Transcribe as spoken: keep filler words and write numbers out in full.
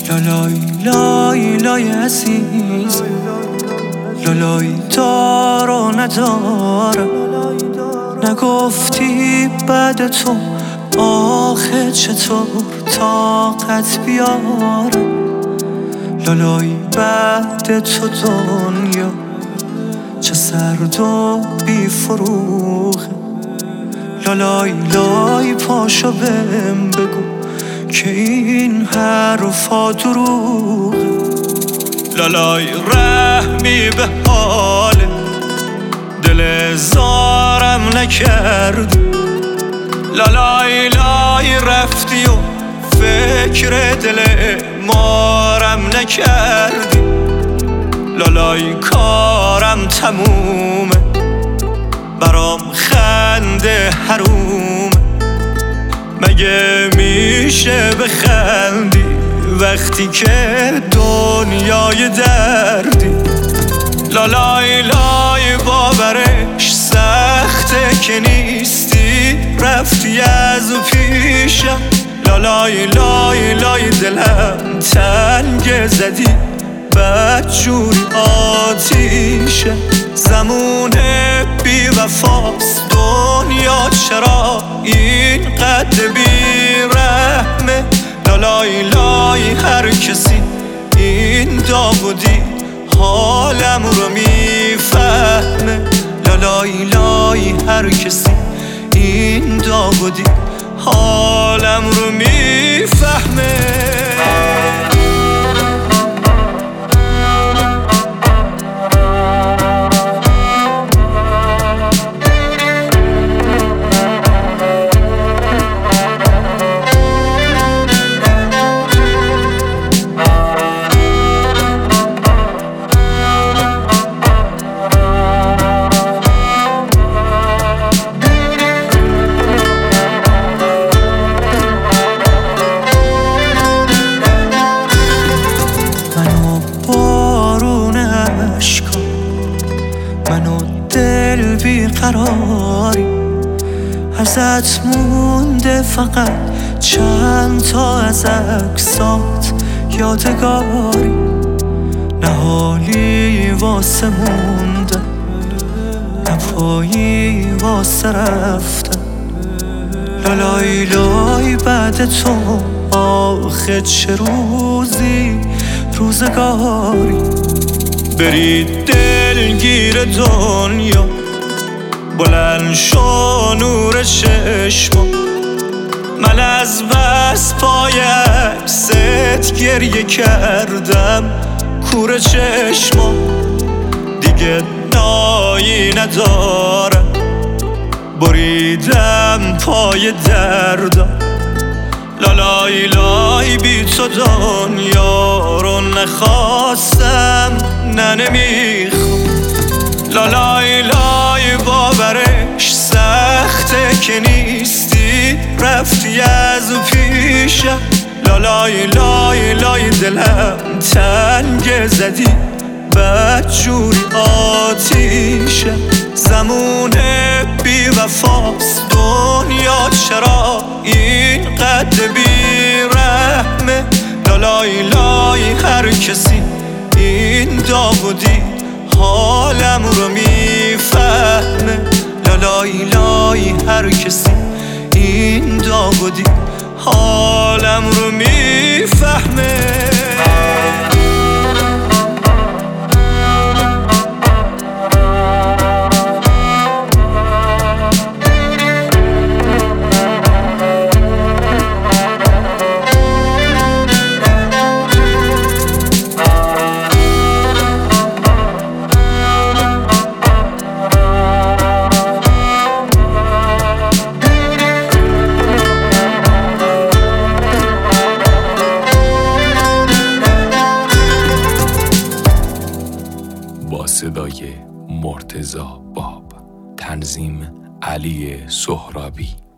لالای لای لای عزیز، لالای دار و ندارم. نگفتی بعد تو آخه چطور طاقت بیارم. لالای بعد تو دنیا چه سرد و بی فروغه. لالای لای پاشو بهم بگو که این حرفا دروغه. لالای رحمی به حال دل زارم نکردی. لالای لای رفتی و فکر دل مارم نکردی. لالای کارم تمومه، برام خنده حرومه. مگه میشه بخندی وقتی که دنیای دردی؟ لالای لای باورش سخته که نیستی، رفتی از پیشم. لالای لای لای دلم تنگ زدی، بدجوری آتیشه. زمونه بی وفاست دنیا، چرا این قد بی رحمه؟ لالای لای هر کسی این داغ و دید حالم رو میفهمه. لالای لای هر کسی این داغ و دید حالم رو میفهمه. منو دل بیقراری، ازت مونده فقط چند تا از عکسات یادگاری. نه حالی واسه موندن، نه پایی واسه رفتن. لالای لای بعد تو آخه چه روزی روزگاری. برید دلگیر دنیا، بلند شو نور چشما. من از بس پای عکست گریه کردم کور چشما. دیگه نایی ندارم، بریدم پای دردم. لالای لای بی تو دنیا رو نخواستم، نه نمیخوام. لالای لای باورش سخته که نیستی، رفتی از پیشم. لالای لای لای دلم تنگ زدی، بدجوری آتیشه. زمونه بی وفاست دنیا، چرا این قد بی رحمه؟ لالای لای هر کسی این داغ و دید حالم رو میفهمه. لالای لای هر کسی این داغ و دید حالم رو میفهمه. با صدای مرتضی باب، تنظیم علی سهرابی.